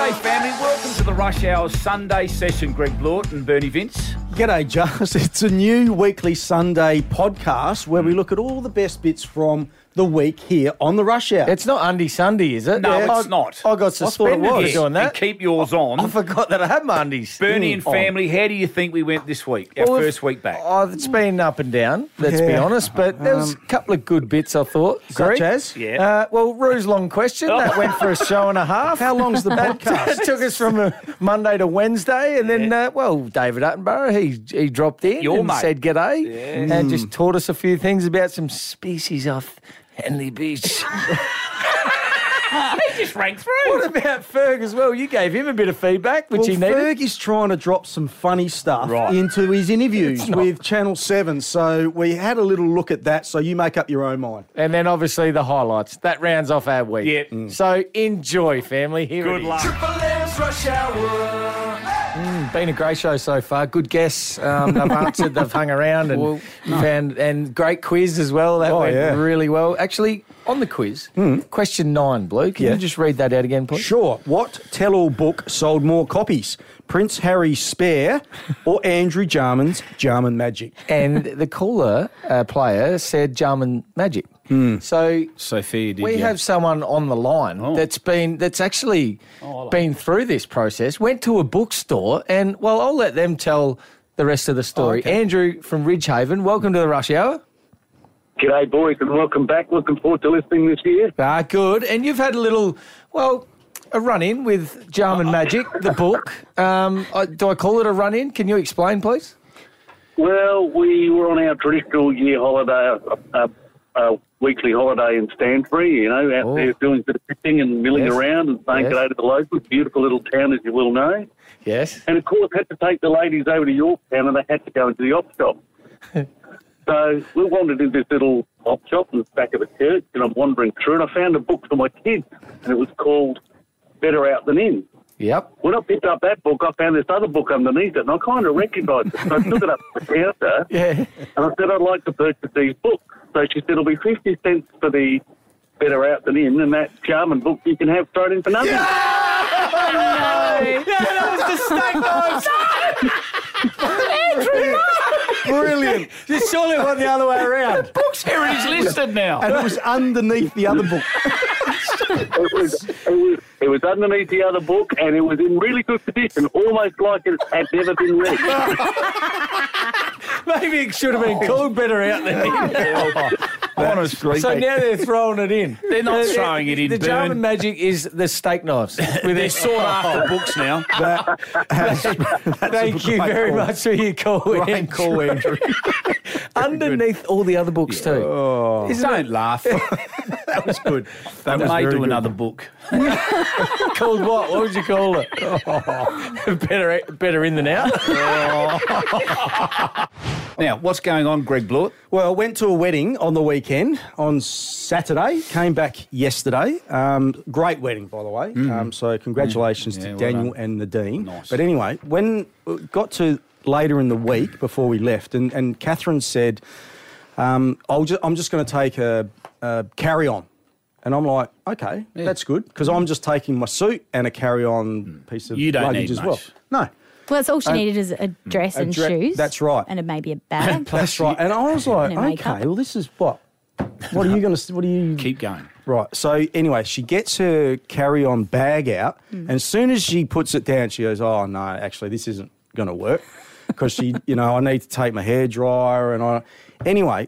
G'day, family. Welcome to the Rush Hour Sunday session. Greg Blort and Bernie Vince. G'day, Jas. It's a new weekly Sunday podcast where we look at all the best bits from the week here on the Rush Hour. It's not Undy Sunday, is it? No, it's not. I got suspended for doing that. And keep yours on. I forgot that I had my undies. Bernie and family, how do you think we went this week? Our first week back. Oh, it's been up and down, let's be honest, but there was a couple of good bits, I thought. Such as? Yeah. Rue's long question. That went for a show and a half. How long's the podcast? It took us from Monday to Wednesday, and then, David Attenborough, he dropped in Your and mate. said g'day and just taught us a few things about some species off Henley Beach. He just rang through. What about Ferg as well? You gave him a bit of feedback, which he needed. Ferg is trying to drop some funny stuff Right. into his interviews with Channel 7, so we had a little look at that, so you make up your own mind. And then obviously the highlights. That rounds off our week. Yep. So enjoy, family. Here Good it is. luck. Triple M's Rush Hour. Been a great show so far. Good guests. They've answered, they've hung around and found, and great quiz as well. That went really well. Actually, on the quiz, question 9, Blue. Can you just read that out again, please? Sure. What tell-all book sold more copies? Prince Harry's Spare or Andrew Jarman's Jarman Magic? And the caller player said Jarman Magic. So Sophia did. we have someone on the line that's actually been through this process, went to a bookstore, and, well, I'll let them tell the rest of the story. Andrew from Ridgehaven, welcome to the Rush Hour. G'day, boys, and welcome back. Looking forward to listening this year. Good. And you've had a little, a run-in with Jarman Magic, the book. Do I call it a run-in? Can you explain, please? Well, we were on our traditional year holiday, weekly holiday in Stanbury, out there doing a bit of fishing and milling around and saying g'day to the locals. Beautiful little town, as you will know. Yes. And, of course, had to take the ladies over to Yorktown, and they had to go into the op shop. So we wandered into this little op shop in the back of a church, and I'm wandering through, and I found a book for my kids, and it was called Better Out Than In. Yep. When I picked up that book, I found this other book underneath it, and I kind of recognised it. So I took it up to the counter, and I said, I'd like to purchase these books. So she said, it'll be 50 cents for the Better Out Than In, and that Jarman book you can have thrown in for nothing. That was the steak knives. Andrew, brilliant. Just surely it went the other way around. Books Heritage listed now. And it was underneath the other book. It was underneath the other book, and it was in really good condition, almost like it had never been read. Maybe it should have been called Better Out Than In. Honestly. So now they're throwing it in. They're not throwing it in, The Jarman Bern. Magic is the steak knives. They're sought after books now. Thank you very much for your call, Andrew. Underneath all the other books too. Don't laugh. That was good. They may do another book. Called what? What would you call it? Better in than out. Now, what's going on, Greg Blort? Well, I went to a wedding on the weekend on Saturday, came back yesterday. Great wedding, by the way. So congratulations to well Daniel done. and Nadine. Nice. But anyway, when we got to later in the week before we left, and Catherine said, I'm just going to take a carry-on. And I'm like, okay, that's good, because I'm just taking my suit and a carry-on piece of You don't luggage need as well. much. No. Well, that's all she needed is a dress and shoes. That's right. And maybe a bag. That's right. And I was like, And her makeup. okay, well, this is what? What are you going to... Keep going. Right. So anyway, she gets her carry-on bag out, and as soon as she puts it down, she goes, "Oh no, actually, this isn't going to work," because she, I need to take my hairdryer, and anyway,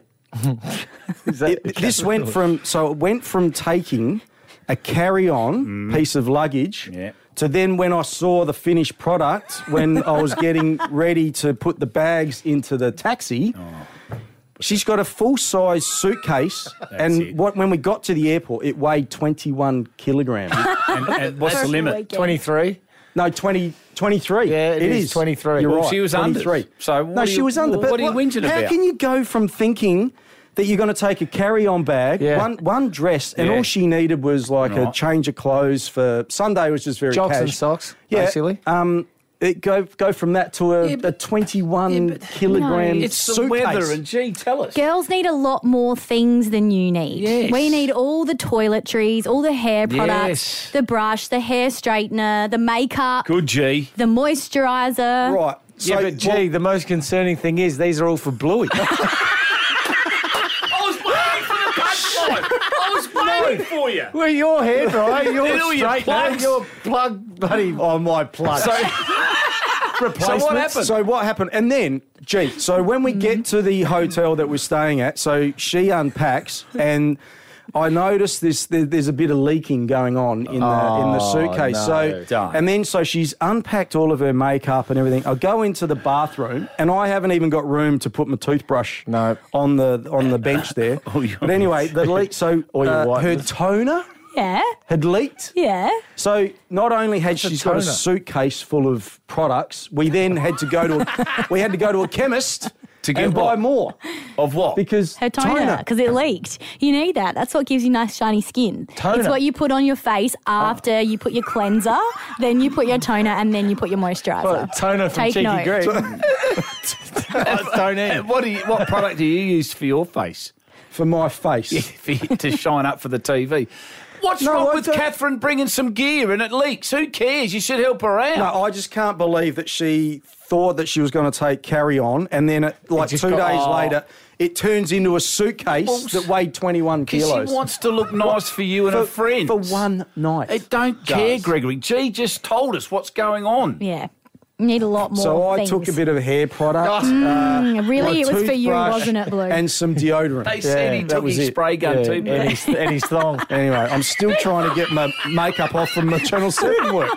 it went from taking a carry-on piece of luggage. Yeah. To then when I saw the finished product, when I was getting ready to put the bags into the taxi, she's got a full-size suitcase, when we got to the airport, it weighed 21 kilograms. And what's the limit? 23. No, 23. Yeah, it is 23. You're Well, right. she was under. 23. So what she was under. But what are you whinging how about? can you go from thinking that you're going to take a carry-on bag, one dress, and all she needed was like a change of clothes for Sunday was just very Jocks and cash. socks, Yeah, basically. go from that to a 21 kilogram It's the suitcase. weather, and gee, tell us. Girls need a lot more things than you need. Yes. We need all the toiletries, all the hair products, Yes. the brush, the hair straightener, the makeup, Good, G. the moisturiser. Right. Yeah, but gee, the most concerning thing is these are all for Bluey. I was waiting for the punchline. I was waiting for you. Well, your hair dryer, your They're all your straightener, plugs. your plug, buddy. Oh, my plug. So Replacements. happened? So what happened? And then, so when we get to the hotel that we're staying at, so she unpacks and I noticed there's a bit of leaking going on in the suitcase. no. So she's unpacked all of her makeup and everything. I go into the bathroom and I haven't even got room to put my toothbrush on the bench there. But anyway, the leak. So her whiteness. toner Yeah. had leaked. Yeah. So not only had she got a toner? suitcase full of products, we then had to go to a chemist To get and buy what? more Of what? because Her toner, because it leaked. You need that. That's what gives you nice shiny skin. Toner. It's what you put on your face after you put your cleanser, then you put your toner, and then you put your moisturiser. Toner from Take Cheeky note. Greg. Toner. What product do you use for your face? for my face. To shine up for the TV. What's wrong with Catherine bringing some gear and it leaks? Who cares? You should help her out. No, I just can't believe that she thought that she was going to take Carry On, and then like 2 days later, it turns into a suitcase that weighed 21 kilos. She wants to look nice for you and her friends. For one night. They don't care, Gregory. G just told us what's going on. Yeah. You need a lot more So I things. took a bit of hair product. Really, my it was for you, toothbrush, wasn't it, Blue? And some deodorant. They said he that took was his it. spray gun too. And his thong. Anyway, I'm still trying to get my makeup off from the Channel 7 work.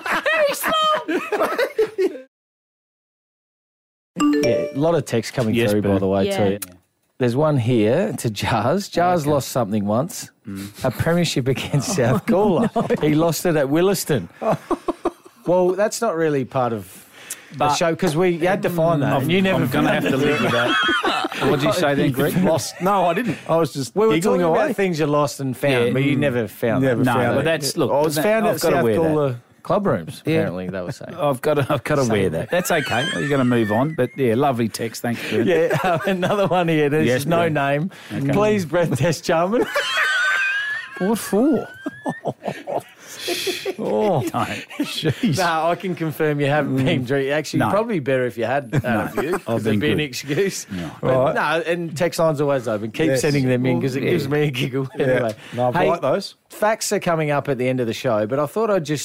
Yeah, a lot of text coming Yes, through, by Bert. the way, Yeah. too. There's one here to Jars. Jars lost something once, a premiership against South Gawler. He lost it at Williston. Well, that's not really part of the show because you had to find that. and you never I'm going to have to live with that. What did you say then, Greg? Lost. No, I didn't. I was just We were giggling talking away. about things you lost and found, Yeah. but you never found Never it. No, found but it. that's, look, I was found I've at got to South wear that. Gawler club rooms, apparently, they were saying. I've got to wear that. That's okay. You're going to move on. But, yeah, lovely text. Thanks, Bert. Yeah, another one here. There's Yes, no Brent. name. Please, breath test Jarman. What for? Oh, Jeez. no, I can confirm you haven't been drinking. Actually, No. probably better if you had a few. I've There'd been be an good. excuse. Right. No, and text line's always open. Keep Yes. sending them in because it gives me a giggle. Anyway, No, I like those. Facts are coming up at the end of the show, but I thought I'd just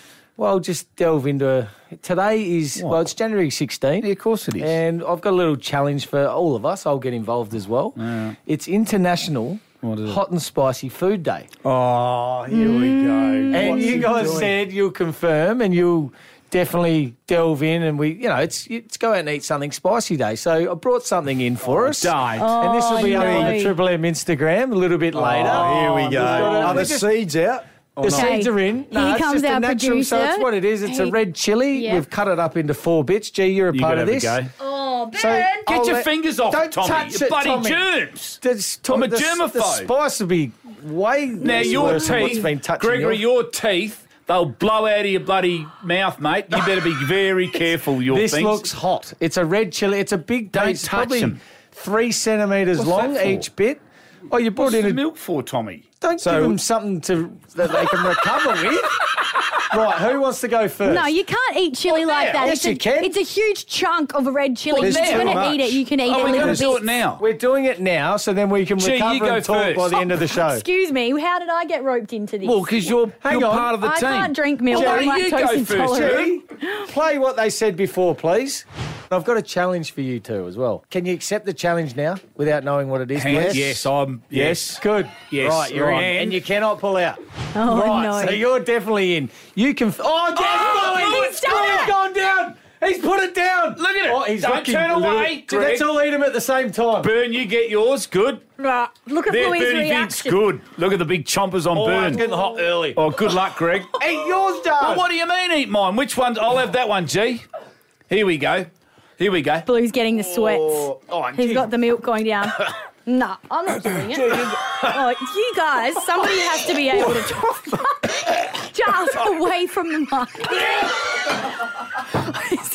delve into today is, What? it's January 16th. Yeah, of course it is. And I've got a little challenge for all of us. I'll get involved as well. It's International What is it? Hot and Spicy Food Day. Oh, here we go. And What's you he guys doing? said you'll confirm and you'll definitely delve in and it's go out and eat something spicy day. So I brought something in for us. Don't. And this will be up on no. the Triple M Instagram a little bit later. Oh, here we go. Are the just- seeds out? The seeds are in. Here it's comes just a our natural. So producer. it's what it is. It's a He- red chili. Yeah. We've cut it up into 4 bits. Gee, you're a You part got of to this. have a go. Oh, So Ben. Get I'll your let- fingers off Don't it, Tommy. touch You it, bloody Tommy. germs. I'm a germaphobe. The spice will be way Now, worse your than what's teeth, been touching Gregory, your- your teeth, they'll blow out of your bloody mouth, mate. You better be very careful with your This things. looks hot. It's a red chili. It's a big Don't it's touch probably them. 3 centimetres What's long that for? each bit. Oh, you brought What's in the a milk for, Tommy? Don't give them something that they can recover with. Right, who wants to go first? No, you can't eat chili like that. Yes, you can. It's a huge chunk of a red chili. Well, If you're now. going Too to eat much. it, you can eat Oh, a we're little going to do bit. it now. We're doing it now, so then we can Gee, you recover go and talk first. by the end of the show. Excuse me, how did I get roped into this? Well, because you're Hang on. part of the I team. can't drink milk. Jerry, I'm you go lactose first, intolerant. Jerry. Play what they said before, please. I've got a challenge for you two as well. Can you accept the challenge now without knowing what it is? please? Yes, I'm. Yes. Good. Yes. Right, you're on. And- And you cannot pull out. Oh, right, no. so you're definitely in. You can... Oh, he's done it. He's gone down. He's put it down. Look at it. Oh, he's Don't looking turn a little- away, Dude, let's Greg. all eat them at the same time. Burn, you get yours. Good. Right, look at There's Louis' Bernie Vince. reaction. Good. Look at the big chompers on Burn. It's getting hot early. Oh, good luck, Greg. Eat yours, Dad. Well, what do you mean eat mine? Which one? I'll have that one, G. Here we go. Here we go. Blue's getting the sweats. Oh, He's got the milk going down. No, I'm not doing it. Oh, you guys, somebody has to be able to talk. Giles, away from the mic.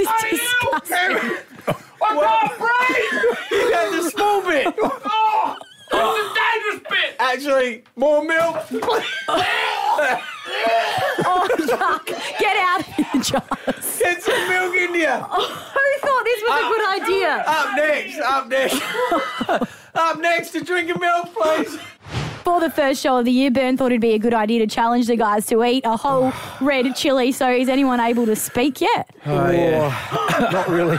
is disgusting. I can't breathe! You had the small bit. Oh, that's a dangerous bit! Actually, more milk. Oh, yuck. Get out of here, Giles. Get some milk in you. Who thought this was a good idea? Up next to drinking milk, please. For the first show of the year, Bern thought it'd be a good idea to challenge the guys to eat a whole red chili. So is anyone able to speak yet? Oh, yeah. Not really.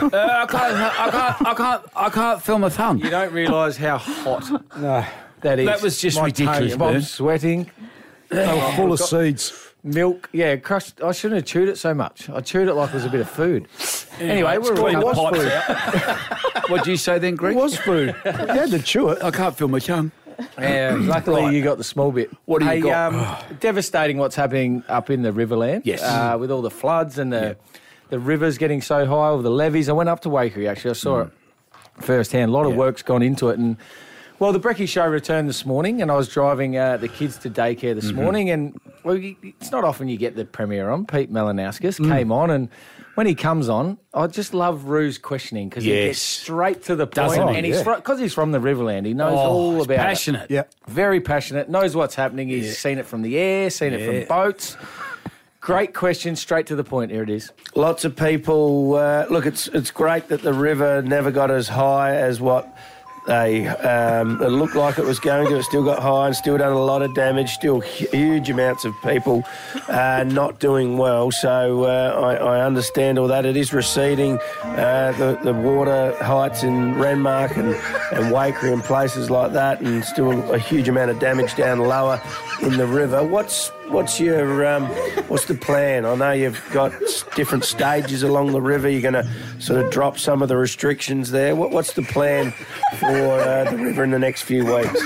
I can't feel my thumb. You don't realise how hot No. that is. That was just My ridiculous, tongue, Bern. I'm sweating. They were full of seeds. Milk, yeah, crushed. I shouldn't have chewed it so much. I chewed it like it was a bit of food. Anyway, we're Clean the all pipes out. What'd you say then, Greg? It was food. You had to chew it. I can't feel my tongue. Yeah, luckily you got the small bit. What do you got? Devastating what's happening up in the Riverland. Yes. With all the floods and the rivers getting so high, all the levees. I went up to Waikerie, actually. I saw it firsthand. A lot of work's gone into it. And, well, the Brekkie Show returned this morning, and I was driving the kids to daycare this morning. And, well, it's not often you get the Premier on. Pete Malinauskas came on, and when he comes on, I just love Rue's questioning because he gets straight to the point. Doesn't he? And because he's from the Riverland, he knows all about passionate. it. Yeah. Very passionate, knows what's happening. He's seen it from the air, seen it from boats. Great question, straight to the point. Here it is. Lots of people, look, it's great that the river never got as high as what it looked like it was going to. It still got high and still done a lot of damage, still huge amounts of people not doing well. So I understand all that. It is receding. The water heights in Renmark and Waikerie and places like that, and still a huge amount of damage down lower in the river. What's the plan? I know you've got different stages along the river. You're going to sort of drop some of the restrictions there. What's the plan for the river in the next few weeks?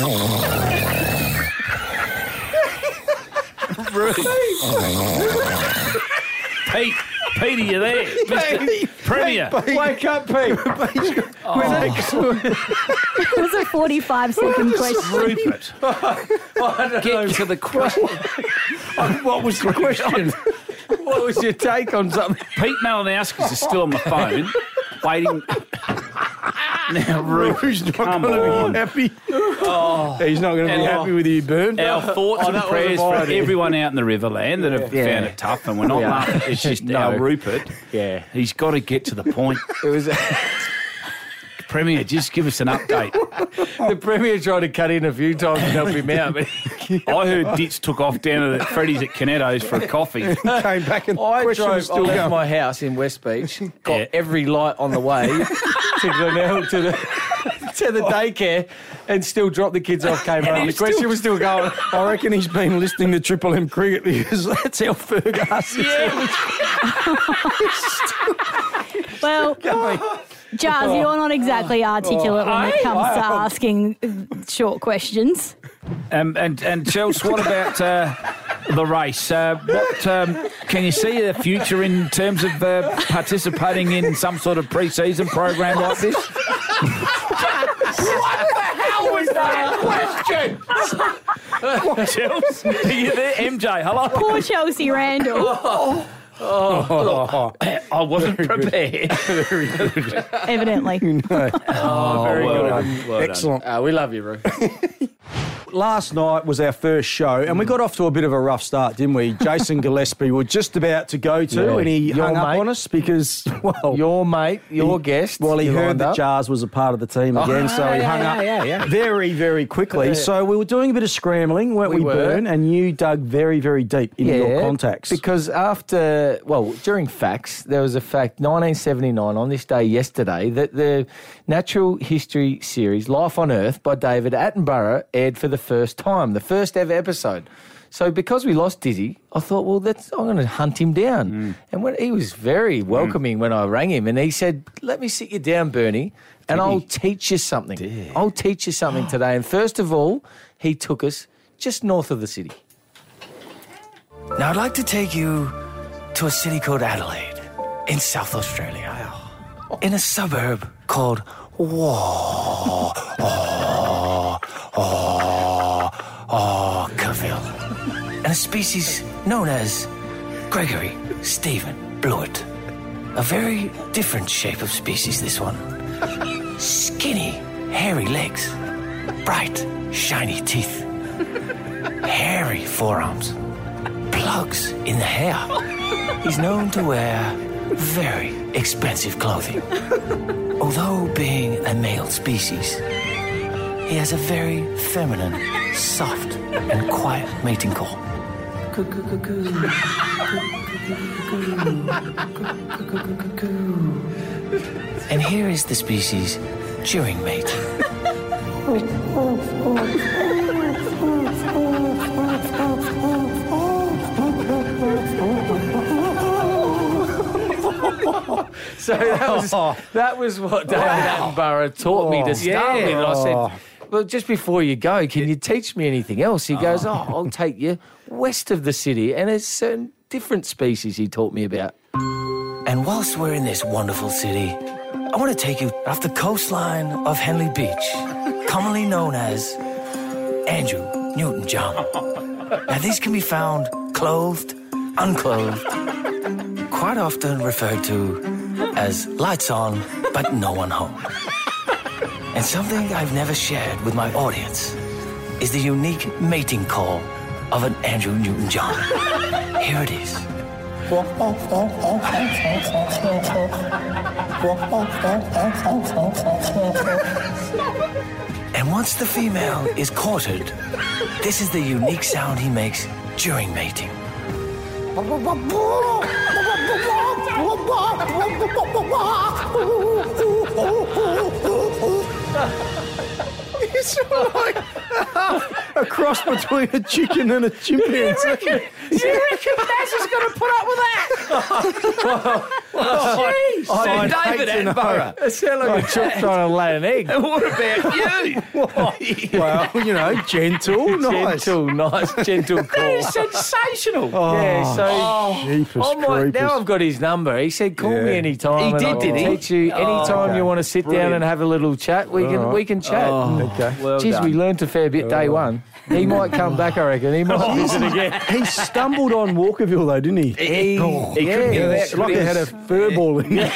Pete, are you there? Mr. Premier. Wake up, Pete. It was a 45-second question. Rupert. Get to the question. What was the question? What was your take on something? Pete Malinauskas is still on the phone, waiting. Now, Rupert's not going to be happy. He's not going to be happy with you, Bern. Our thoughts and prayers for everyone out in the Riverland that have found it tough, and we're not laughing. It's just our Rupert. Yeah. He's got to get to the point. It was... Premier, just give us an update. The Premier tried to cut in a few times to help him out, but I heard Ditz took off down to Freddy's at Canetto's for a coffee. Came back and I question drove was still off going. my house in West Beach, got every light on the way to Glenelg to the daycare, and still dropped the kids off, came home. The question was still going. I reckon he's been listening to Triple M cricket because that's how Ferg asks. Well, Jazz, you're not exactly articulate when it comes to asking short questions. And Chels, what about the race? Can you see a future in terms of participating in some sort of pre-season program like this? What the hell was that question? Chels, are you there? MJ, hello. Poor Chelsea Randall. I wasn't prepared. Evidently. Very good. Well Excellent. We love you, Ru. Last night was our first show, and we got off to a bit of a rough start, didn't we? Jason Gillespie were just about to go to, and he hung up on us because, well... Your mate, your guest. Well, he you heard lined that up. Jars was a part of the team again, so he hung up very, very quickly. So we were doing a bit of scrambling, weren't we, Bern? And you dug very, very deep into your contacts. Because during facts, there was a fact, 1979, on this day yesterday, that the natural history series Life on Earth by David Attenborough aired for the first time, the first ever episode. So because we lost Dizzy, I thought, well, I'm going to hunt him down. And he was very welcoming when I rang him, and he said, let me sit you down, Bernie, and I'll teach you something. I'll teach you something today. And first of all, he took us just north of the city. Now, I'd like to take you to a city called Adelaide in South Australia, in a suburb called Cavill, and a species known as Gregory Stephen Blewett. a very different shape of species, this one. Skinny, hairy legs, bright, shiny teeth, hairy forearms, plugs in the hair. He's known to wear very expensive clothing. Although being a male species, he has a very feminine, soft, and quiet mating call. And here is the species during mating. So that was what David Attenborough taught me to start with. And I said, well, just before you go, can you teach me anything else? He goes, I'll take you west of the city. And there's certain different species he taught me about. And whilst we're in this wonderful city, I want to take you off the coastline of Henley Beach, commonly known as Andrew Newton-John. Now, these can be found clothed, unclothed, quite often referred to as lights on, but no one home. And something I've never shared with my audience is the unique mating call of an Andrew Newton-John. Here it is. And once the female is courted, this is the unique sound he makes during mating. It's like a cross between a chicken and a chimpanzee. You reckon Baz is going to put up with that? Jeez. David Attenborough. It sounded like a chook trying to lay an egg. What about you? Well, gentle, nice. Gentle call. Sensational. Yeah, so Jeepers creepers. now I've got his number. He said, call me anytime. He did he? Teach you anytime you want to sit down and have a little chat. We can chat. Okay. Well Geez, done. we learned a fair bit day one. He might come back, I reckon. He might visit again. He stumbled on Walkerville, though, didn't he? He couldn't get it It's out. like he had a fur ball in it.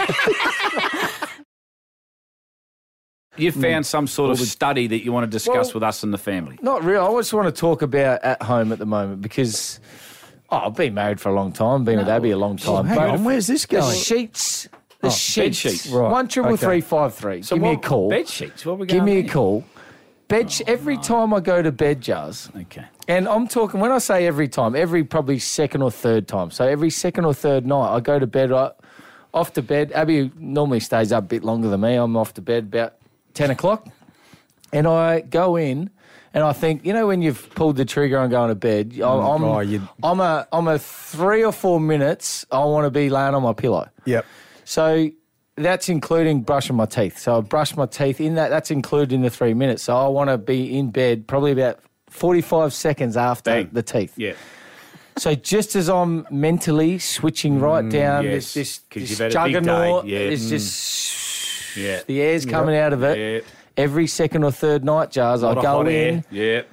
You found some sort of study that you want to discuss with us and the family. Not really. I just want to talk about at home at the moment because I've been married for a long time, been with Abby a long time. Hang on, where's this The going? sheets. The bed sheets. sheets. Right. 1-333-533. Give me a call. Bed sheets. What are we Give going me a there? call. Every time I go to bed, Jars, Okay. and I'm talking, when I say every time, every probably second or third time. So every second or third night, I go to bed, off to bed. Abby normally stays up a bit longer than me. I'm off to bed about 10 o'clock. And I go in and I think, when you've pulled the trigger on going to bed, I'm a 3 or 4 minutes, I want to be laying on my pillow. Yep. So that's including brushing my teeth. So I brush my teeth in that. That's included in the 3 minutes. So I want to be in bed probably about 45 seconds after the teeth. Yeah. So just as I'm mentally switching right down, yes. this 'Cause you've had a big juggernaut, day. Yeah. it's just the air's coming out of it. Yeah. Every second or third night, Jars, I go in. Yeah.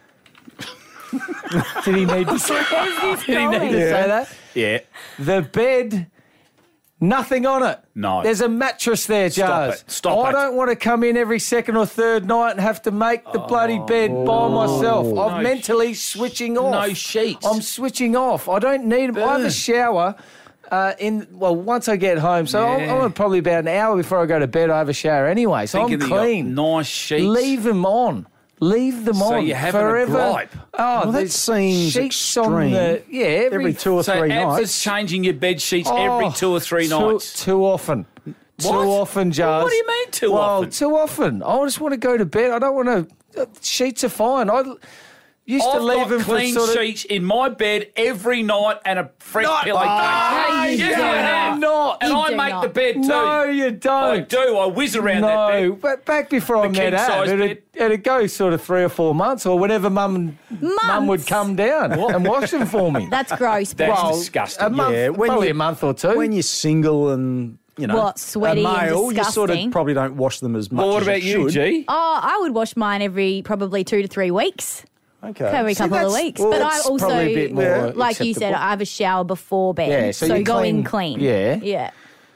Did he need to say that? Yeah. The bed, nothing on it. No. There's a mattress there, Jars. Stop I it. don't want to come in every second or third night and have to make the bloody bed by myself. I'm mentally switching off. No sheets. I'm switching off. I don't need them. I have a shower once I get home. So I'm probably about an hour before I go to bed, I have a shower anyway. So Thinking I'm that you got clean. nice sheets. Leave them on. Leave them on. you're having a forever. gripe. Oh, Well, that there's seems sheets extreme. on Every 2 or So 3 Abs nights. is changing your bed sheets every 2 or 3 too, nights. Too often. Too often, Jars. What do you mean too often? Too often. I just want to go to bed. I don't want to... sheets are fine. I used to I've leave got them clean for sort of... sheets in my bed every night and a fresh pillowcase. you You do have. not. And You I do make not. the bed too. No, you don't. I do. I whiz around that No, bed. but back before I met king-size Ab, bed. it'd go sort of 3 or 4 months or whenever Mum would come down and wash them for me. That's gross. That's Well, disgusting. A month, Yeah, when probably you- a month or two. When you're single and, What, sweaty a and male, you sort of disgusting? probably don't wash them as much Well, what as about you, should. G? I would wash mine every probably 2 to 3 weeks. Okay. Every See, couple of that's- weeks. well, But I that's also, probably a bit more like you said, acceptable. I have a shower before bed. Yeah, so you go in clean- clean. yeah. Yeah.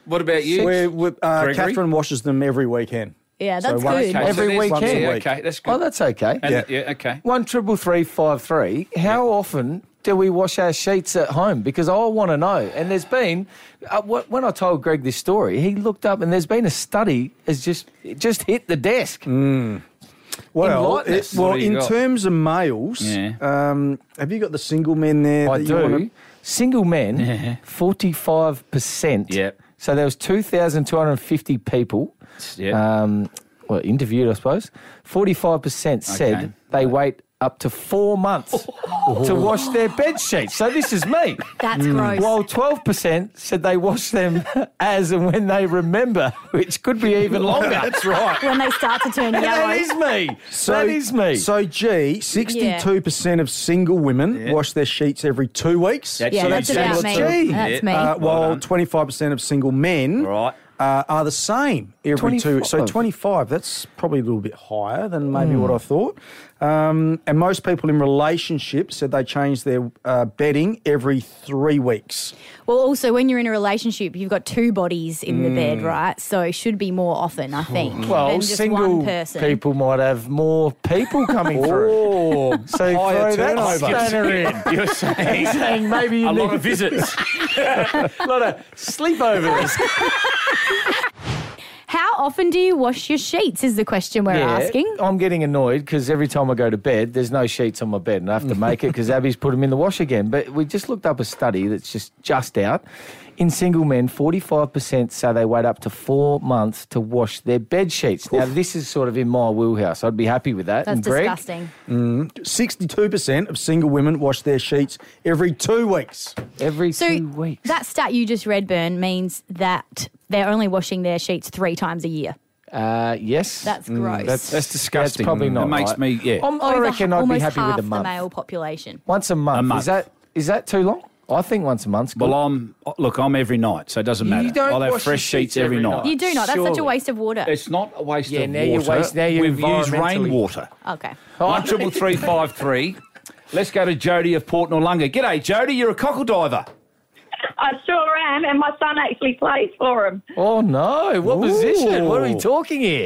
What about you? Catherine washes them every weekend. Yeah, that's once- good. Okay, Every there's- weekend? Yeah, okay, that's good. Oh, that's okay. And- yeah, okay. 13353. How often do we wash our sheets at home? Because I want to know. And there's been, when I told Greg this story, he looked up and there's been a study has just hit the desk. Well, Enlighten us. What do you in got? terms of males, have you got the single men there? I that do. you wanna- Single men, 45%. Yep. So there was 2,250 people Yeah. interviewed, I suppose. 45% said Okay. they wait up to 4 months to wash their bed sheets. So this is me. That's gross. While 12% said they wash them as and when they remember, which could be even longer. That's right. when they start to turn yellow. That is me. That is me. So, 62% of single women wash their sheets every 2 weeks. That's yeah, you, that's Gee. about me. Gee. That's me. While 25% of single men Right. are the same every 2. So 25, that's probably a little bit higher than maybe what I thought. And most people in relationships said they change their bedding every 3 weeks. Well, also, when you're in a relationship, you've got two bodies in the bed, right? So it should be more often, I think, Well, than just single one person. people might have more people coming through. Oh, So higher throw that turnover. spanner in. You're saying He's saying maybe you a need lot of visits. a lot of sleepovers. How often do you wash your sheets is the question we're asking. I'm getting annoyed because every time I go to bed, there's no sheets on my bed and I have to make it because Abby's put them in the wash again. But we just looked up a study that's just out. In single men, 45% say they wait up to 4 months to wash their bed sheets. Now, this is sort of in my wheelhouse. I'd be happy with that. That's And Greg? disgusting. 62% of single women wash their sheets every 2 weeks. Every So 2 weeks. that stat you just read, Bern, means that they're only washing their sheets 3 times a year. Yes. That's gross. That's disgusting. That's probably not It makes right. me, yeah. I reckon I'd be almost happy half with a month. the male population. Once a month. A month. Is that too long? I think once a month's good. Well, I'm every night, so it doesn't matter. don't I'll have wash your fresh sheets sheets every every night. night. You do not. That's such a Surely. waste of water. It's not a waste Yeah, of now water. you're We've used environmentally- rainwater. Okay. 13353. Let's go to Jody of Port Noarlunga. G'day, Jody. You're a cockle diver. I sure am, and my son actually plays for him. Oh, no. What position? What are we talking here?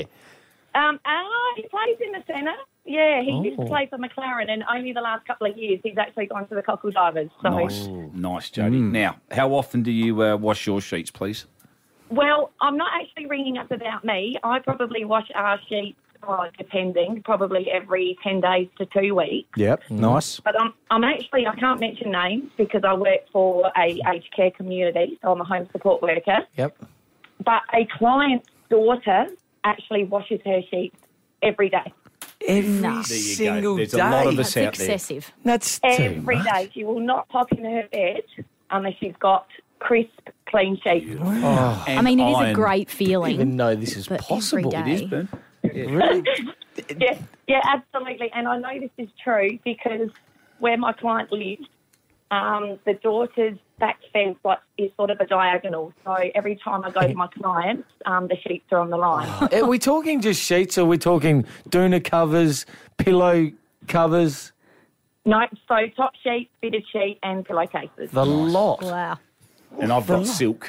He plays in the centre. Yeah, he used to play for McLaren, and only the last couple of years he's actually gone to the cockle divers. So. Nice, Jody. Now, how often do you wash your sheets, please? Well, I'm not actually ringing up about me. I probably wash our sheets, depending, probably every 10 days to 2 weeks. Yep, nice. But I'm actually, I can't mention names because I work for a aged care community, so I'm a home support worker. Yep. But a client's daughter actually washes her sheets every day. Every No. There you single go. There's day. a lot of That's us out there. excessive. That's too Every much. day. She will not pop in her bed unless she's got crisp, clean sheets. I mean, it is a iron. great I feeling. didn't even know this is But possible. every It day. is, Ben. Really? Yeah, absolutely. And I know this is true because where my client lives, the daughter's back fence is sort of a diagonal. So every time I go to my clients, the sheets are on the line. Are we talking just sheets or are we talking doona covers, pillow covers? No, so top sheet, fitted sheet, and pillowcases. The lot. Wow. And I've got silk.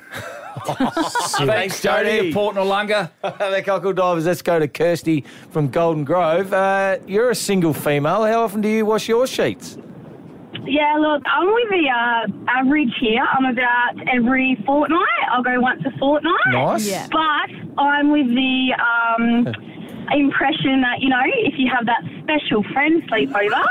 Thanks, Jody of Port Noarlunga. The cockle divers. Let's go to Kirsty from Golden Grove. You're a single female. How often do you wash your sheets? Yeah, look, I'm with the average here. I'm about every fortnight. I'll go once a fortnight. Nice. Yeah. But I'm with the impression that, you know, if you have that special friend sleepover,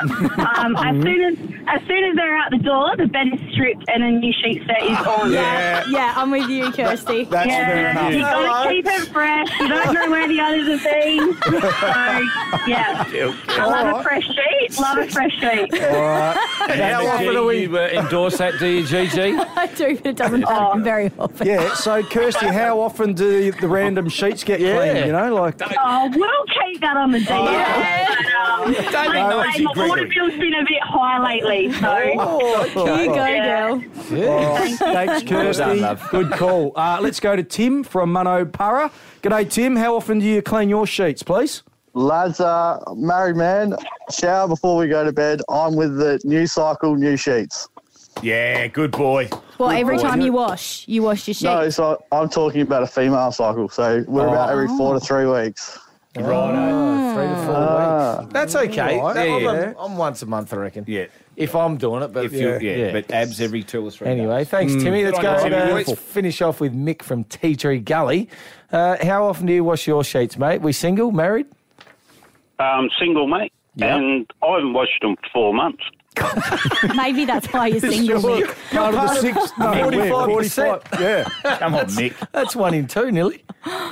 as soon as they're out the door, the bed is stripped and a new sheet set is on. Yeah, I'm with you, Kirsty. That's fair enough. You got to keep it fresh. You don't know where the others have been. So, yeah. I love a fresh sheet. Love a fresh sheet. All right. And how often do we endorse that, do you, Gigi? I do, but it doesn't happen very often. Yeah, so Kirsty, how often do the random sheets get cleaned, you know? Like, Oh, we'll keep that on the DL. Don't be nosy, My water Gregory. bill's been a bit high lately, so... Here you go, Yeah. girl. thanks, Kirsty. done, love. Good call. Let's go to Tim from Munopara. G'day, Tim. How often do you clean your sheets, please? Lads, married man, shower before we go to bed. I'm with the new cycle, new sheets. Yeah, good boy. Well, every time you wash your sheep. No, so I'm talking about a female cycle. So we're about every 4 to 3 weeks. Right, 3 to 4 weeks. That's okay. Right. I'm once a month, I reckon. Yeah. If I'm doing it, but but abs every 2 or 3 Anyway, days. thanks, Timmy. Let's Good on you, go Timmy. let's finish off with Mick from Tea Tree Gully. How often do you wash your sheets, mate? We single, married? Single, mate. Yeah. And I haven't washed them for 4 months. Maybe that's why you're single, Mick. Part of the 6, 45%. Yeah. Come on, Mick. That's 1 in 2, nearly.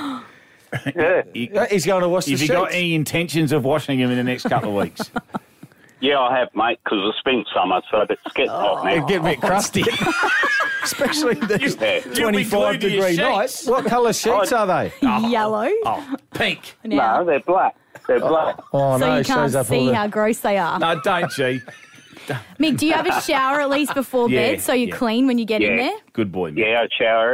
Yeah. He's going to wash the Have you sheets. got any intentions of washing him in the next couple of weeks? Yeah, I have, mate, because I spent summer, so it's getting hot now. It'd get a bit crusty. Especially these Yeah. 25-degree nights. What colour sheets are they? Yellow. Oh, pink. Now. No, they're black. They're black. Oh, So no, you shows can't up all see the... how gross they are. No, don't, G. Mick, do you have a shower at least before Yeah, bed so you're yeah. clean when you get in Yeah. there? Good boy, Mick. Yeah, I shower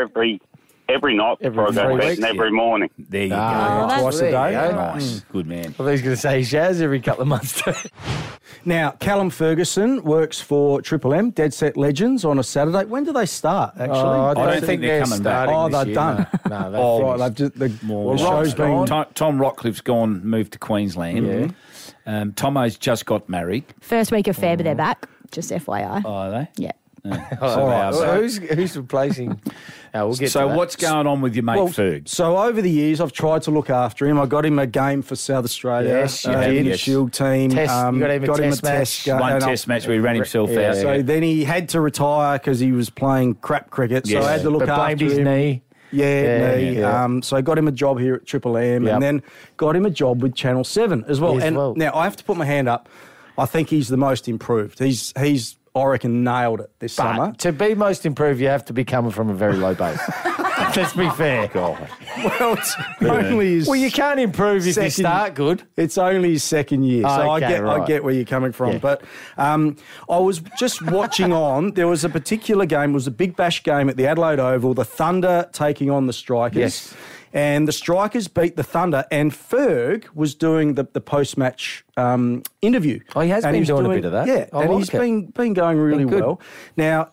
every night before I go to 3 bed weeks, and every morning. There you Ah, that's- Twice a day. there you go. Nice. Good man. Well, he's going to say he showers every couple of months too. Now, Callum Ferguson works for Triple M, Dead Set Legends, on a Saturday. When do they start, actually? I don't think they're coming back. starting Oh, this they're year. done. No, they've Oh, right, finished. they've just, the Well, show's been... Tom Rockcliffe's gone, moved to Queensland. Yeah. Tomo's just got married. First week of Feb, they're back. Just FYI. Oh, are they? Yeah. All right. they are Well, back. who's replacing? We'll get So to that. what's going on with your mate Ferg? So over the years, I've tried to look after him. I got him a game for South Australia, Yes, you have, in the yes. Shield team. Test- you got him a test match. ga- One and I- test match where he ran himself Yeah. out. So then he had to retire because he was playing crap cricket. So Yes. I had to look But blamed after his him. knee. Yeah, Yeah, knee. yeah. So I got him a job here at Triple M, Yep. and then got him a job with Channel 7 as well. As And well. now I have to put my hand up. I think he's the most improved. He's I reckon, nailed it this summer. But to be most improved, you have to be coming from a very low base. Let's be fair. Well, it's only his... Well, you can't improve if you second- start good. It's only his second year, so I Okay, right. get where you're coming from. Yeah. But I was just watching on. There was a particular game. It was a Big Bash game at the Adelaide Oval. The Thunder taking on the Strikers. Yes. And the Strikers beat the Thunder, and Ferg was doing the post-match interview. Oh, he has And been doing a bit of that. Yeah, I and like he's it. been going really Been good. well. Now,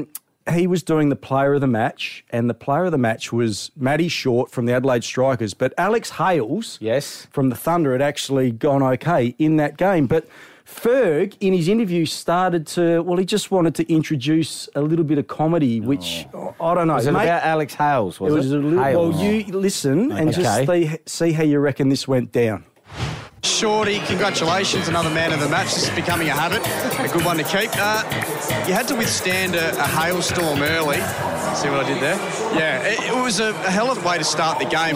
he was doing the player of the match, and the player of the match was Matty Short from the Adelaide Strikers. But Alex Hales from the Thunder had actually gone okay in that game. But Ferg, in his interview, started to, he just wanted to introduce a little bit of comedy, which, I don't know. Was it mate, about Alex Hales, was it? was a little, Hales. well, you listen and Okay. just see how you reckon this went down. Shorty, congratulations, another man of the match. This is becoming a habit, a good one to keep. You had to withstand a hailstorm early. See what I did there? Yeah, it was a hell of a way to start the game.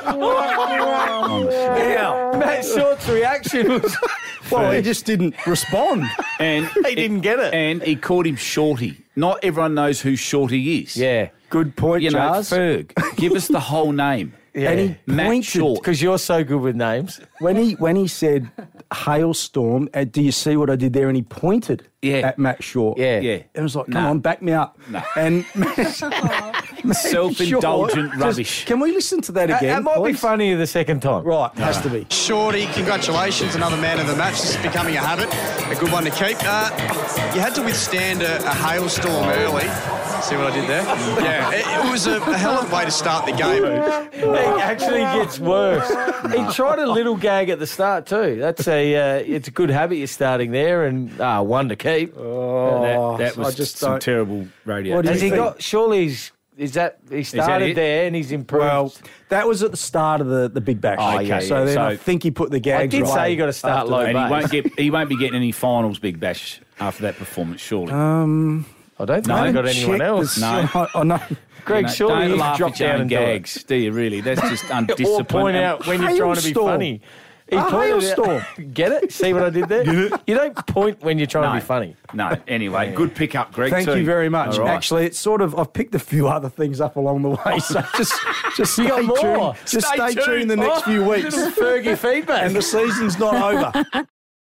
Yeah, Matt Short's reaction was... Well, he just didn't respond. And he didn't get it. And he called him Shorty. Not everyone knows who Shorty is. Yeah. Good point, You know, Jars. Ferg, give us the whole name. Yeah. And he Matt pointed Short. Because you're so good with names. when he said hailstorm. Do you see what I did there? And he pointed at Matt Short. Yeah. Yeah. And it was like, come No. on, back me up. No. And Self-indulgent Short, rubbish. Can we listen to that again? That might be please? funnier the second time. Right, has to be. Shorty, congratulations, another man of the match. This is becoming a habit, a good one to keep. You had to withstand a hailstorm early. See what I did there? Yeah, it was a hell of a way to start the game. It actually gets worse. He tried a little gag at the start too. That's it's a good habit you're starting there, and one to keep. That I was just some don't- terrible radio. What do you Has he think? got? Surely he started it? there and he's improved. Well, that was at the start of the Big Bash. Oh, yeah, so yeah. then So- I think he put the gags I did away say you got to start after low that. And base. he won't be getting any finals Big Bash after that performance, surely. I don't think they got anyone else. No. Oh, no. Greg, You know, surely don't you laugh drop at your down own and do it. gags, do you really? That's just Or undisciplined. point out when you're trying to be Hailstorm. funny. He A pointed hailstorm. out- Get it? See what I did there? You don't point when you're trying to No. be funny. No, anyway, good pick-up, Greg, Thank too. you very much. All right. Actually, it's sort of, I've picked a few other things up along the way, so just stay got more? tuned. Just stay tuned the next few weeks. Little Fergie feedback. And the season's not over.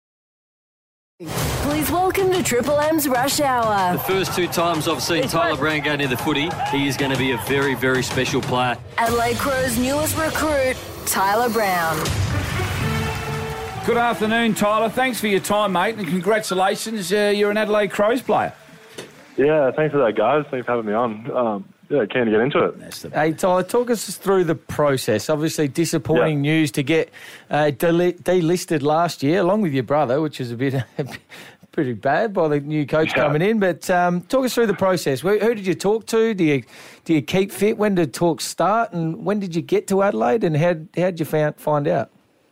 Please welcome to Triple M's Rush Hour. The first two times I've seen Tyler Brown go near the footy, he is going to be a very, very special player. Adelaide Crow's newest recruit, Tyler Brown. Good afternoon, Tyler. Thanks for your time, mate, and congratulations. You're an Adelaide Crows player. Yeah, thanks for that, guys. Thanks for having me on. Keen to get into it. Hey, Tyler, talk us through the process. Obviously, disappointing news to get delisted last year, along with your brother, which is a bit pretty bad by the new coach coming in. But talk us through the process. Who did you talk to? Do you keep fit? When did talks start? And when did you get to Adelaide? And how did you find out?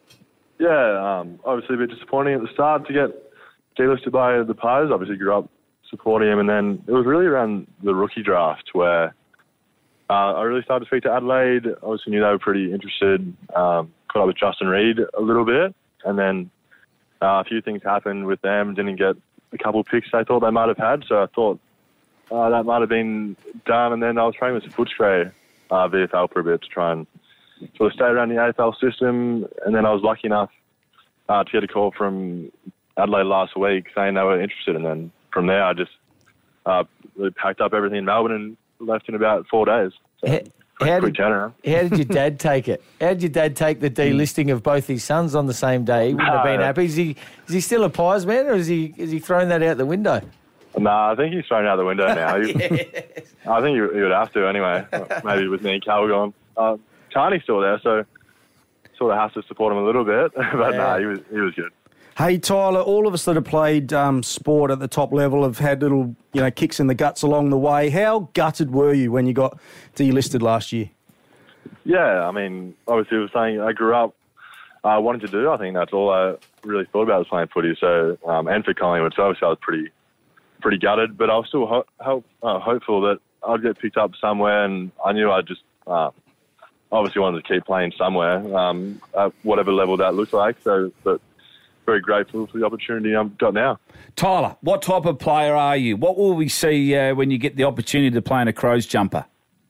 Yeah, obviously a bit disappointing at the start to get delisted by the Pies. Obviously grew up supporting him, and then it was really around the rookie draft where I really started to speak to Adelaide. Obviously knew they were pretty interested. Caught up with Justin Reid a little bit, and then a few things happened with them. Didn't get a couple picks they thought they might have had, so I thought that might have been done. And then I was training with Footscray VFL for a bit to try and sort of stay around the AFL system. And then I was lucky enough to get a call from Adelaide last week saying they were interested. And then from there, I just really packed up everything in Melbourne and left in about 4 days. So how did your dad take it? How did your dad take the delisting of both his sons on the same day? He wouldn't have been happy. Is he still a Pies man, or is he thrown that out the window? No, I think he's thrown out the window now. I think he would have to anyway. Maybe with me and Cal gone. Carney's still there, so sort of has to support him a little bit. But he was good. Hey, Tyler, all of us that have played sport at the top level have had little, kicks in the guts along the way. How gutted were you when you got delisted last year? Yeah, I mean, obviously it was something I grew up wanting to do. I think that's all I really thought about was playing footy. So, and for Collingwood, so obviously I was pretty gutted, but I was still hopeful that I'd get picked up somewhere, and I knew I just obviously wanted to keep playing somewhere, at whatever level that looks like. So, but very grateful for the opportunity I've got now. Tyler, what type of player are you? What will we see when you get the opportunity to play in a Crows jumper?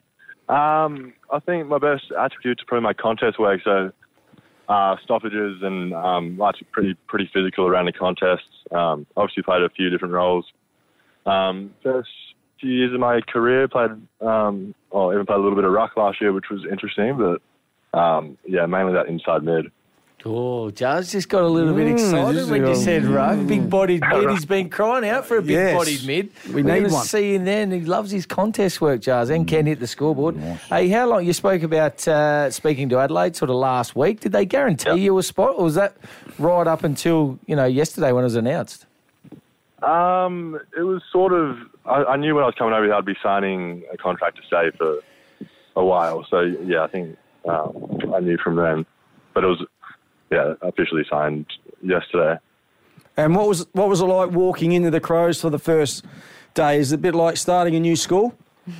I think my best attribute is probably my contest work. So stoppages and pretty physical around the contests. Obviously played a few different roles. First few years of my career played, even played a little bit of ruck last year, which was interesting. But mainly that inside mid. Oh, Jazz just got a little bit excited when you said ruck. Big-bodied mid. He's been crying out for a big-bodied mid. We need one. See him there, and he loves his contest work, Jazz, and can hit the scoreboard. Hey, how long? You spoke about speaking to Adelaide sort of last week. Did they guarantee you a spot, or was that right up until, yesterday when it was announced? It was sort of... I knew when I was coming over here I'd be signing a contract to stay for a while. So, I think I knew from then. But it was... officially signed yesterday. And what was it like walking into the Crows for the first day? Is it a bit like starting a new school?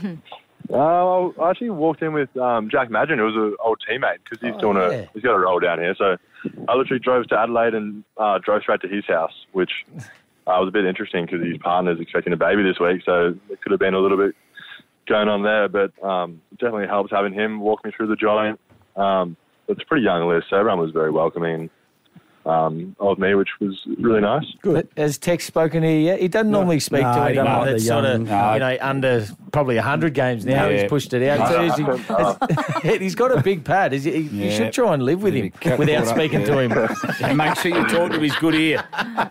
I actually walked in with Jack Madgen, who was an old teammate, because he's got a role down here. So I literally drove to Adelaide and drove straight to his house, which was a bit interesting because his partner's expecting a baby this week. So there could have been a little bit going on there, but it definitely helps having him walk me through the joint. It's a pretty young list, so everyone was very welcoming of me, which was really nice. Good. Has Tex spoken to you yet? He doesn't normally speak to anyone that's sort of, under probably 100 games now. He's pushed it out. He's got a big pad. You should try and live with him without speaking to him. And make sure you talk to his good ear.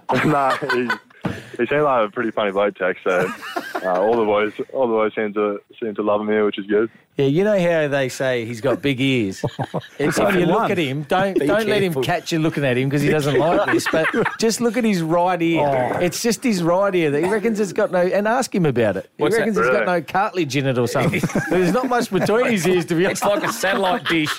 He seemed like a pretty funny bloke, Tex. So all the boys seem to love him here, which is good. Yeah, you know how they say he's got big ears. If you look at him, don't let him catch you looking at him because he doesn't like this. But just look at his right ear. Oh. It's just his right ear that he reckons it's got no. And ask him about it. He reckons it's got no cartilage in it or something. There's not much between his ears to be honest. It's like a satellite dish.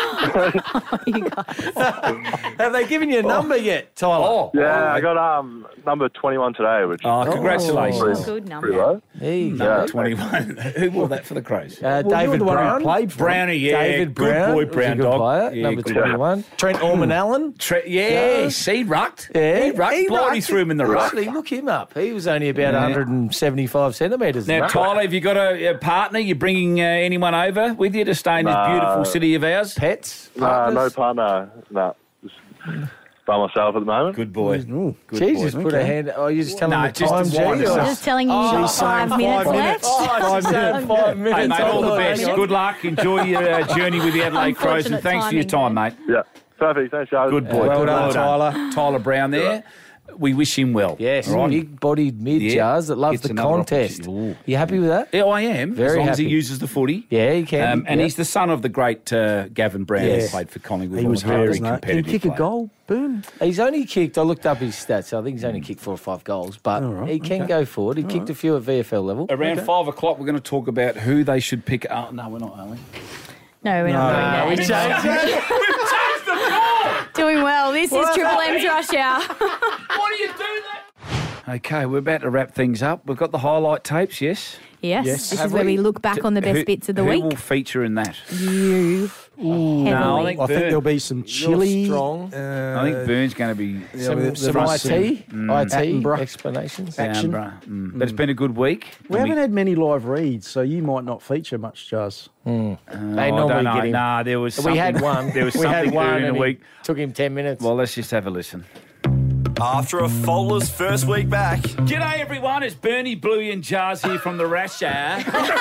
Have they given you a number yet, Tyler? I got number 21 today, which congratulations. Good number. Right? Number 21. Who wore that for the Crows? David Brown. Brownie, David Brown. Good boy, Brown dog. Player, number 21. Trent Orman-Allen. He rucked. Yeah. He rucked. Bloody threw him in the ruck. Actually, look him up. He was only about 175 centimetres. Now, Tyler, have you got a partner? You bringing anyone over with you to stay in this beautiful city of ours? Pets? No partner. No. Just by myself at the moment. Good boy. Jesus, put a hand... Oh, you're just telling me the time, G? Just telling you you've got 5 minutes left. 5 minutes. Hey, mate, all the best. Good luck. Enjoy your journey with the Adelaide Crows, and thanks for your time, mate. Yeah, perfect. Thanks, guys. Good boy. Well done, Tyler. Tyler Brown there. we wish him well. Yes, right? big-bodied mid-jars that loves Gets the another contest. opportunity. You happy with that? Yeah, I am. Very as long as he happy. uses the footy. Yeah, he can. And he's the son of the great Gavin Brown who played for Collingwood. He was very hard, wasn't he? Can he competitive. kick a player. goal? Boom. He's only kicked, I looked up his stats, I think he's only kicked 4 or 5 goals, but he can go forward. He kicked a few at VFL level. Around 5 o'clock, we're going to talk about who they should pick. Oh, no, we're not, are we? No, we're not doing We that. changed it. Doing well. This is Triple M's Rush Hour. Why do you do that? Okay, we're about to wrap things up. We've got the highlight tapes, yes? Yes, this is where we look back on the best bits of the who week. will feature in that? You. No, I think, I think there'll be some chili. strong. I think Burns going to be Some IT Attenborough. explanations. Action. But it's been a good week. We haven't had many live reads, so you might not feature much, Jazz. They I normally don't know. get him. Nah, there was something. We had one. There was we something had one earlier in and the it week. Took him 10 minutes. Well, let's just have a listen. After a faultless first week back, G'day, everyone. It's Bernie, Bluey and Jars here from the Rash Hour.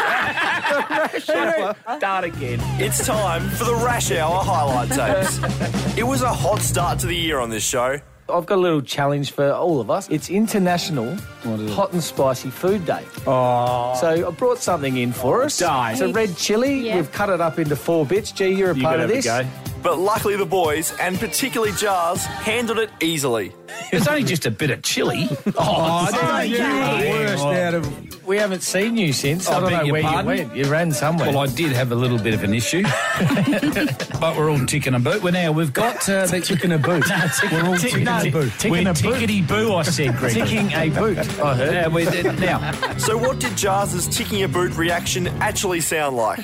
Start again. it's time for the Rash Hour highlight tapes. It was a hot start to the year on this show. I've got a little challenge for all of us. It's International Hot and Spicy Food Day. Oh. So I brought something in for us. It's a red chili. Yeah. We've cut it up into 4 bits. Gee, you're a part of this. But luckily the boys, and particularly Jars, handled it easily. It's only just a bit of chili. Worst out of. We haven't seen you since. I don't beg know your where pardon? you went. You ran somewhere. Well, I did have a little bit of an issue, but we're all ticking a boot. We've got the ticking a boot. we're all ticking a boot. Ticking We're a boot. tickety boo, I said, Greg. Ticking a boot. I heard. Yeah, we did. Now, So what did Jars' ticking a boot reaction actually sound like?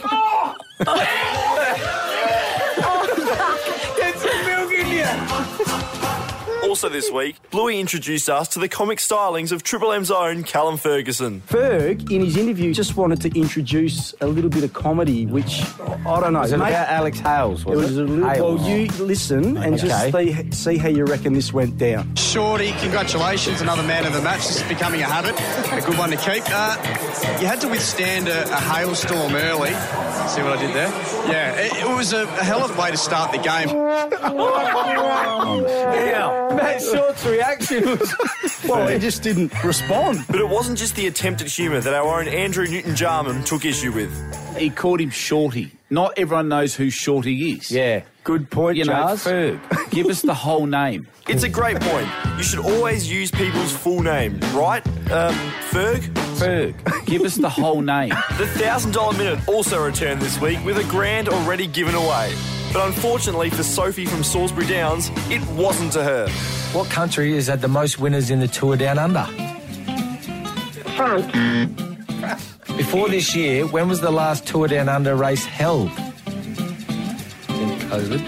Also this week, Bluey introduced us to the comic stylings of Triple M's own Callum Ferguson. Ferg, in his interview, just wanted to introduce a little bit of comedy, which, I don't know. Was it mate, about Alex Hales, it was was it? a little, Hales. well, you listen and just see how you reckon this went down. Shorty, congratulations, another man of the match. This is becoming a habit, a good one to keep. You had to withstand a hailstorm early. See what I did there? Yeah, it was a hell of a way to start the game. Matt Short's reaction was... Well, he just didn't respond. But it wasn't just the attempt at humour that our own Andrew Newton-Jarman took issue with. He called him Shorty. Not everyone knows who Shorty is. Yeah. Good point, You know, Jars. Ferg, give us the whole name. It's a great point. You should always use people's full name, right? Ferg? Ferg, give us the whole name. The $1,000 minute also returned this week with a grand already given away. But unfortunately for Sophie from Salisbury Downs, it wasn't to her. What country has had the most winners in the Tour Down Under? France. Before this year, when was the last Tour Down Under race held? In COVID.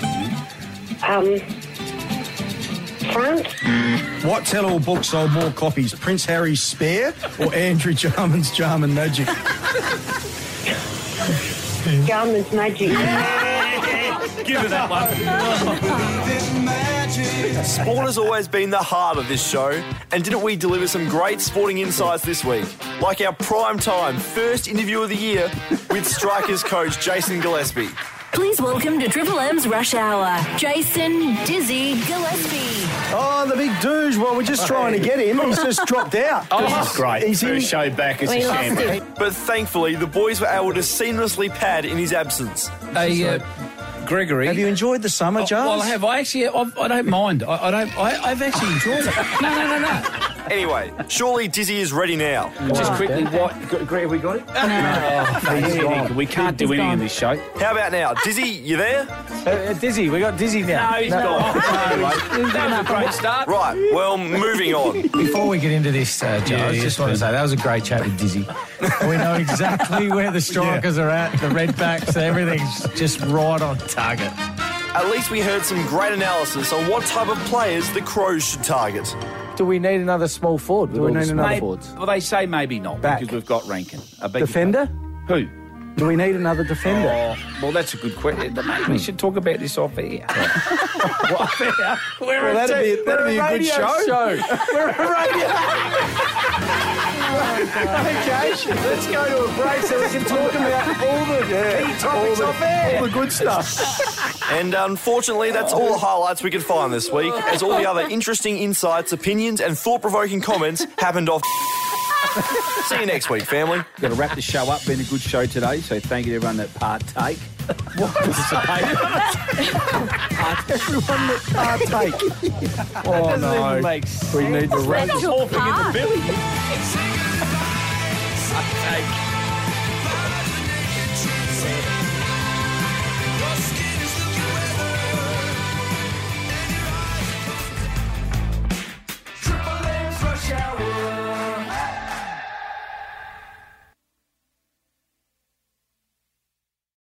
France. What tell-all book sold more copies, Prince Harry's Spare or Andrew Jarman's Jarman Magic? Jarman's Magic. Give her that one. Sport has always been the heart of this show, and didn't we deliver some great sporting insights this week? Like our prime time first interview of the year with Strikers coach Jason Gillespie. Please welcome to Triple M's Rush Hour, Jason Dizzy Gillespie. Oh, the big douche. Well, we're just trying to get him. He's just dropped out. This is great. He's in. First show back as a We lost champion. him. But thankfully, the boys were able to seamlessly pad in his absence. Gregory. Have you enjoyed the summer, Jars? well, I have. I don't mind. I've actually enjoyed it. No. Anyway, surely Dizzy is ready now. Just quickly, Greg, have we got it? We can't do anything in this show. How about now? Dizzy, you there? Dizzy, we got Dizzy now. No, he's gone. That was a great start. Right, well, moving on. Before we get into this, Joe, I just want to say that was a great chat with Dizzy. We know exactly where the strikers are at, the red backs, everything's just right on target. At least we heard some great analysis on what type of players the Crows should target. Do we need another small forward? Do we need another forwards? Well, they say maybe not Back. because we've got Rankin. I beg your Defender? pardon. Who? Do we need another defender? Oh, well, that's a good question. We should talk about this off air. That'd be a good show. We're a radio. Okay, let's go to a break so we can talk about all the key topics off air. All the good stuff. And unfortunately, that's all the highlights we could find this week, as all the other interesting insights, opinions, and thought-provoking comments happened off. See you next week, family. Got to wrap the show up. Been a good show today, so thank you to everyone that partake. Participated. Everyone that partake. Oh, no. We need to wrap It's all thing in the belly. Partake.